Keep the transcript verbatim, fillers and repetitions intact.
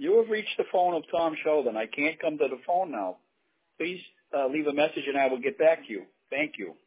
You have reached the phone of Tom Sheldon. I can't come to the phone now. Please uh, leave a message and I will get back to you. Thank you.